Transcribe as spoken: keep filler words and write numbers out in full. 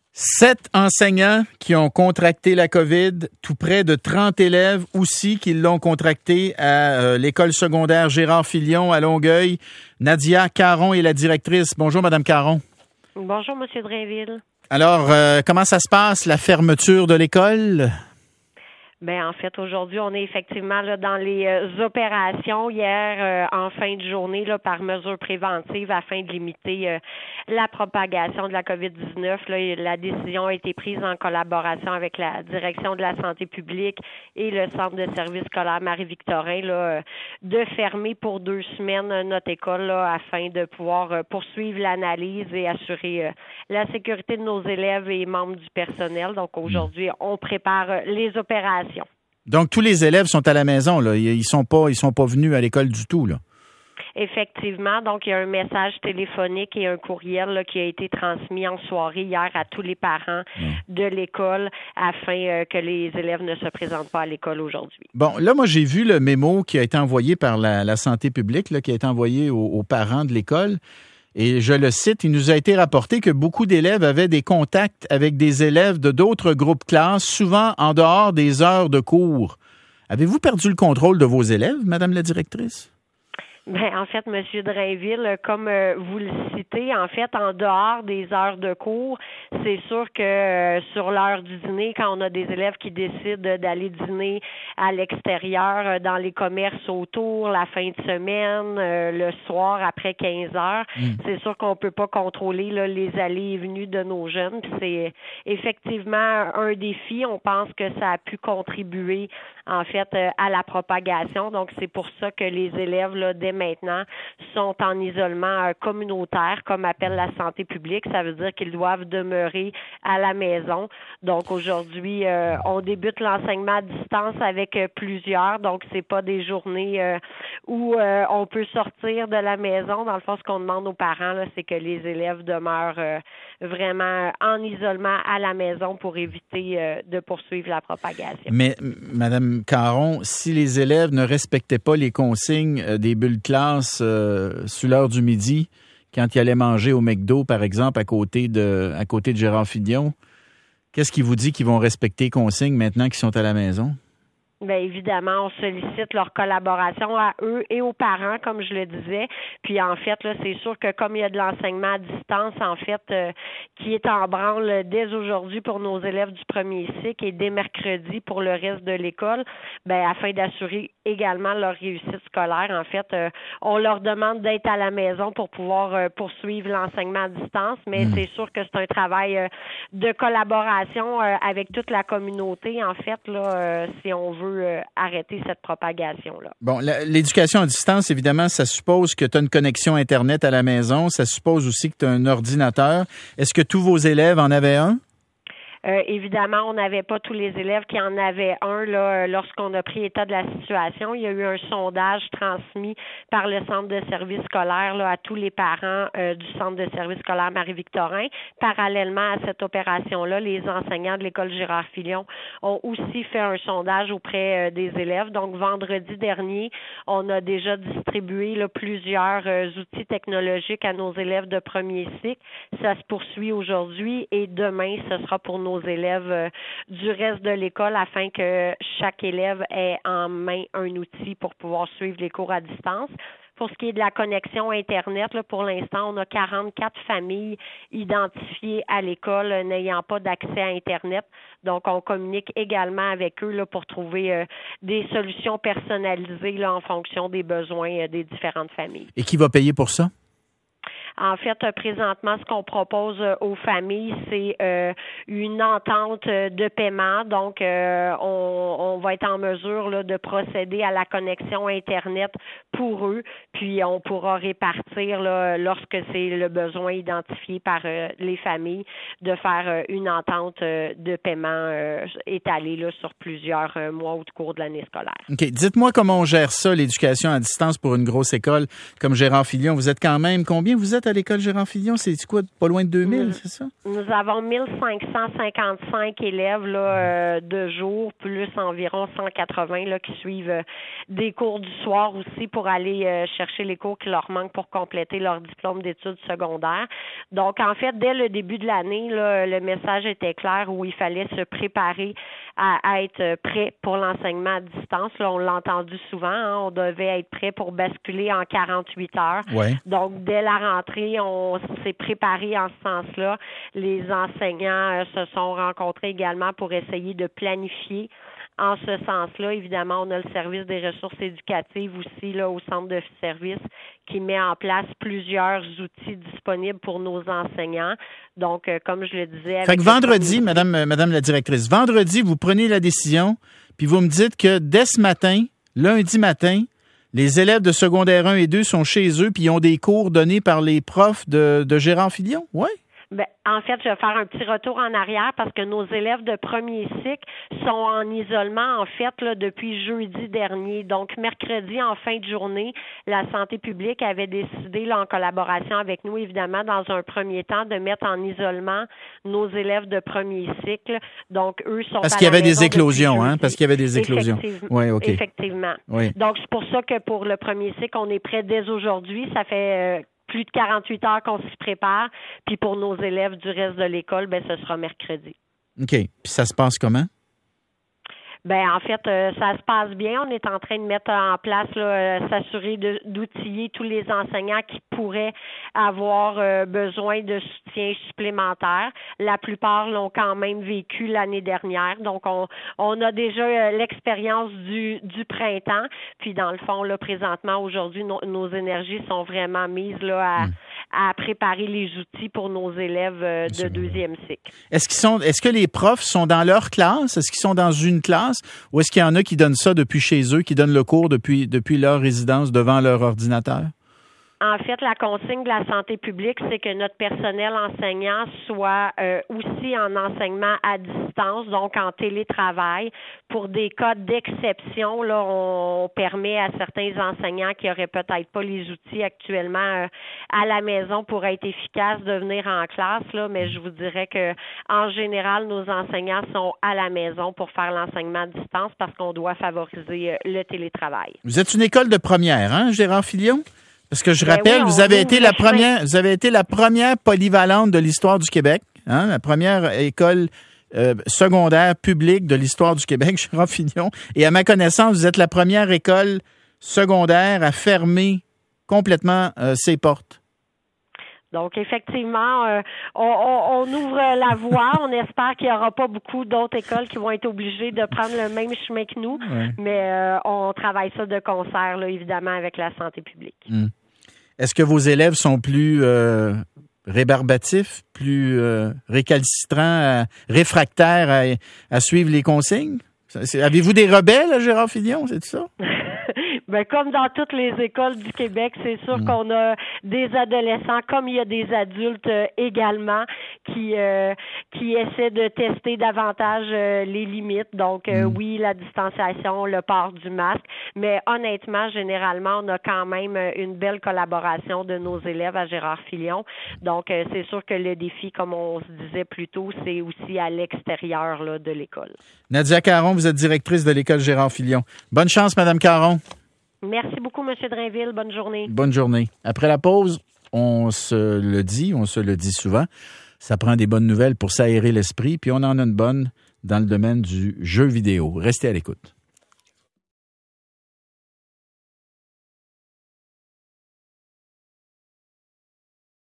Sept enseignants qui ont contracté la COVID, tout près de trente élèves aussi qui l'ont contracté à euh, l'école secondaire Gérard Filion à Longueuil. Nadia Caron est la directrice. Bonjour, Madame Caron. Bonjour, Monsieur Drainville. Alors, euh, comment ça se passe, la fermeture de l'école? Ben en fait, aujourd'hui, on est effectivement là dans les euh, opérations. Hier, euh, en fin de journée, là, par mesure préventive, afin de limiter euh, la propagation de la COVID dix-neuf. Là, la décision a été prise en collaboration avec la direction de la santé publique et le centre de services scolaires Marie-Victorin là, euh, de fermer pour deux semaines notre école là, afin de pouvoir euh, poursuivre l'analyse et assurer euh, la sécurité de nos élèves et membres du personnel. Donc aujourd'hui, on prépare euh, les opérations. Donc, tous les élèves sont à la maison, là. Ils sont pas, ils sont pas venus à l'école du tout, là. Effectivement. Donc, il y a un message téléphonique et un courriel là, qui a été transmis en soirée hier à tous les parents mmh. de l'école afin euh, que les élèves ne se présentent pas à l'école aujourd'hui. Bon, là, moi, j'ai vu le mémo qui a été envoyé par la, la santé publique, là, qui a été envoyé aux, aux parents de l'école. Et je le cite, il nous a été rapporté que beaucoup d'élèves avaient des contacts avec des élèves de d'autres groupes classes, souvent en dehors des heures de cours. Avez-vous perdu le contrôle de vos élèves, Madame la directrice? Ben, en fait, M. Drainville, comme euh, vous le citez, en fait, en dehors des heures de cours, c'est sûr que euh, sur l'heure du dîner, quand on a des élèves qui décident d'aller dîner à l'extérieur, euh, dans les commerces autour, la fin de semaine, euh, le soir, après quinze heures, mmh. c'est sûr qu'on peut pas contrôler là, les allées et venues de nos jeunes. Puis c'est effectivement un défi. On pense que ça a pu contribuer, en fait, euh, à la propagation. Donc, c'est pour ça que les élèves, là, dès maintenant, sont en isolement euh, communautaire, comme appelle la santé publique. Ça veut dire qu'ils doivent demeurer à la maison. Donc, aujourd'hui, euh, on débute l'enseignement à distance avec euh, plusieurs. Donc, c'est pas des journées euh, où euh, on peut sortir de la maison. Dans le fond, ce qu'on demande aux parents, là, c'est que les élèves demeurent euh, vraiment en isolement à la maison pour éviter euh, de poursuivre la propagation. Mais, Madame Caron, si les élèves ne respectaient pas les consignes euh, des bulles de classe euh, sous l'heure du midi, quand ils allaient manger au McDo, par exemple, à côté de, à côté de Gérard Filion, qu'est-ce qui vous dit qu'ils vont respecter les consignes maintenant qu'ils sont à la maison? Bien, évidemment, on sollicite leur collaboration à eux et aux parents, comme je le disais. Puis, en fait, là, c'est sûr que comme il y a de l'enseignement à distance, en fait, euh, qui est en branle dès aujourd'hui pour nos élèves du premier cycle et dès mercredi pour le reste de l'école, bien, afin d'assurer également leur réussite scolaire, en fait, euh, on leur demande d'être à la maison pour pouvoir euh, poursuivre l'enseignement à distance, mais mmh. c'est sûr que c'est un travail euh, de collaboration euh, avec toute la communauté, en fait, là, euh, si on veut Euh, arrêter cette propagation-là. Bon, la, l'éducation à distance, évidemment, ça suppose que tu as une connexion Internet à la maison. Ça suppose aussi que tu as un ordinateur. Est-ce que tous vos élèves en avaient un? Euh, évidemment, on n'avait pas tous les élèves qui en avaient un là, lorsqu'on a pris état de la situation. Il y a eu un sondage transmis par le centre de services scolaires là, à tous les parents euh, du centre de services scolaires Marie-Victorin. Parallèlement à cette opération-là, les enseignants de l'école Gérard Filion ont aussi fait un sondage auprès euh, des élèves. Donc, vendredi dernier, on a déjà distribué là, plusieurs euh, outils technologiques à nos élèves de premier cycle. Ça se poursuit aujourd'hui et demain, ce sera pour nos nos élèves euh, du reste de l'école afin que chaque élève ait en main un outil pour pouvoir suivre les cours à distance. Pour ce qui est de la connexion Internet, là, pour l'instant, on a quarante-quatre familles identifiées à l'école euh, n'ayant pas d'accès à Internet. Donc, on communique également avec eux là, pour trouver euh, des solutions personnalisées là, en fonction des besoins euh, des différentes familles. Et qui va payer pour ça? En fait, présentement, ce qu'on propose aux familles, c'est euh, une entente de paiement. Donc, euh, on, on va être en mesure là, de procéder à la connexion Internet pour eux. Puis, on pourra répartir, là, lorsque c'est le besoin identifié par euh, les familles, de faire euh, une entente euh, de paiement euh, étalée là, sur plusieurs euh, mois au cours de l'année scolaire. OK. Dites-moi comment on gère ça, l'éducation à distance pour une grosse école comme Gérard Filion. Vous êtes quand même, combien vous êtes? êtes à l'école Gérard Filion? C'est quoi, pas loin de deux mille, nous, c'est ça? Nous avons mille cinq cent cinquante-cinq élèves là, euh, de jour, plus environ cent quatre-vingts là, qui suivent euh, des cours du soir aussi pour aller euh, chercher les cours qui leur manquent pour compléter leur diplôme d'études secondaires. Donc, en fait, dès le début de l'année, là, le message était clair où il fallait se préparer à, à être prêt pour l'enseignement à distance. Là, on l'a entendu souvent, hein, on devait être prêt pour basculer en quarante-huit heures. Ouais. Donc, dès la rentrée, on s'est préparé en ce sens-là. Les enseignants euh, se sont rencontrés également pour essayer de planifier en ce sens-là. Évidemment, on a le service des ressources éducatives aussi là au centre de service qui met en place plusieurs outils disponibles pour nos enseignants. Donc, euh, comme je le disais... Fait que vendredi, madame, euh, madame la directrice, vendredi, vous prenez la décision, puis vous me dites que dès ce matin, lundi matin, les élèves de secondaire un et deux sont chez eux, puis ils ont des cours donnés par les profs de, de Gérard Filion, oui? Ben, en fait, je vais faire un petit retour en arrière parce que nos élèves de premier cycle sont en isolement, en fait, là, depuis jeudi dernier. Donc, mercredi, en fin de journée, la santé publique avait décidé, là, en collaboration avec nous, évidemment, dans un premier temps, de mettre en isolement nos élèves de premier cycle. Donc, eux sont Parce qu'il y avait des éclosions, hein? Parce qu'il y avait des éclosions. Effectivement. Oui, OK. Effectivement. Oui. Donc, c'est pour ça que pour le premier cycle, on est prêt dès aujourd'hui. Ça fait... Euh, plus de quarante-huit heures qu'on s'y prépare. Puis pour nos élèves du reste de l'école, ben ce sera mercredi. OK. Puis ça se passe comment? Ben en fait, euh, ça se passe bien. On est en train de mettre en place, là, euh, s'assurer de, d'outiller tous les enseignants qui pourraient avoir euh, besoin de soutien supplémentaire. La plupart l'ont quand même vécu l'année dernière. Donc, on, on a déjà euh, l'expérience du, du printemps. Puis, dans le fond, là, présentement, aujourd'hui, no, nos énergies sont vraiment mises là à... Mmh. à préparer les outils pour nos élèves euh, de deuxième cycle. Est-ce qu'ils sont, est-ce que les profs sont dans leur classe? Est-ce qu'ils sont dans une classe? Ou est-ce qu'il y en a qui donnent ça depuis chez eux, qui donnent le cours depuis, depuis leur résidence devant leur ordinateur? En fait, la consigne de la santé publique, c'est que notre personnel enseignant soit euh, aussi en enseignement à distance, donc en télétravail. Pour des cas d'exception, là, on permet à certains enseignants qui n'auraient peut-être pas les outils actuellement euh, à la maison pour être efficaces de venir en classe, là, mais je vous dirais que en général, nos enseignants sont à la maison pour faire l'enseignement à distance parce qu'on doit favoriser euh, le télétravail. Vous êtes une école de première, hein, Gérard Filion? Parce que je ben rappelle, oui, vous avez été la chemin. première, vous avez été la première polyvalente de l'histoire du Québec, hein, la première école euh, secondaire publique de l'histoire du Québec, Gérard Filion. Et à ma connaissance, vous êtes la première école secondaire à fermer complètement euh, ses portes. Donc, effectivement, euh, on, on, on ouvre la voie. On espère qu'il n'y aura pas beaucoup d'autres écoles qui vont être obligées de prendre le même chemin que nous. Ouais. Mais euh, on travaille ça de concert, là, évidemment, avec la santé publique. Mmh. Est-ce que vos élèves sont plus euh, rébarbatifs, plus euh, récalcitrants, à, réfractaires à, à suivre les consignes? C'est, avez-vous des rebelles, Gérard Filion, c'est ça? Ben, comme dans toutes les écoles du Québec, c'est sûr mmh. qu'on a des adolescents, comme il y a des adultes euh, également, qui euh, qui essaient de tester davantage euh, les limites. Donc, euh, mmh. oui, la distanciation, le port du masque, mais honnêtement, généralement, on a quand même une belle collaboration de nos élèves à Gérard Filion. Donc, euh, c'est sûr que le défi, comme on se disait plus tôt, c'est aussi à l'extérieur là, de l'école. Nadia Caron, vous êtes directrice de l'école Gérard Filion. Bonne chance, Madame Caron. Merci beaucoup, M. Drainville. Bonne journée. Bonne journée. Après la pause, on se le dit, on se le dit souvent, ça prend des bonnes nouvelles pour s'aérer l'esprit, puis on en a une bonne dans le domaine du jeu vidéo. Restez à l'écoute.